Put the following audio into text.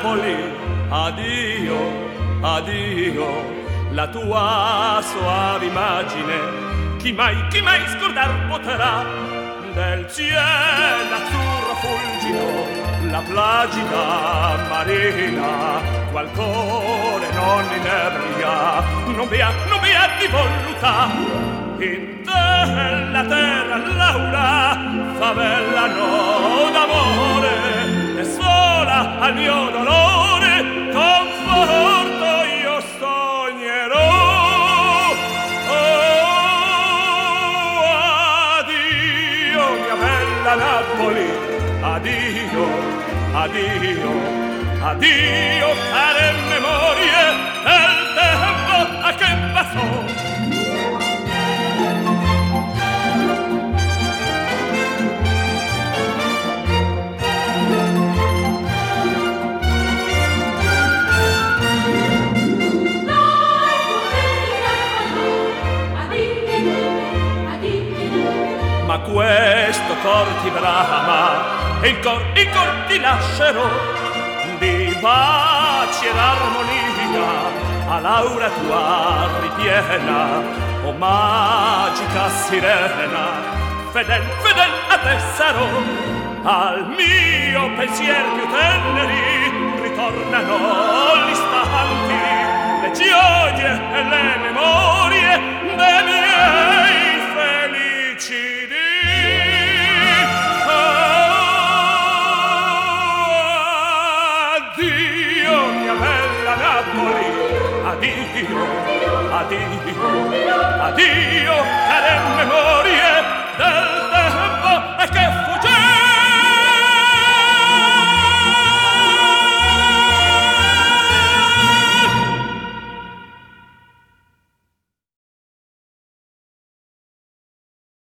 Napoli, addio, addio, la tua soave immagine, chi mai scordar potrà del cielo azzurro fulgido, la placida marina, qual core non inebria, non via di voluttà. In te la terra Laura favellano d'amore e sola al mio dolore conforto io sognerò. Oh, addio mia bella Napoli, addio, addio, addio care memorie del tempo a che passò. Ma questo cor ti brama e il cor ti lascerò di pace ed armonia a Laura tua ripiena, o magica sirena, fedel a te sarò. Al mio pensier più teneri ritornano gli istanti, le gioie e le memorie dei miei felici. Addio, addio, addio, care memorie del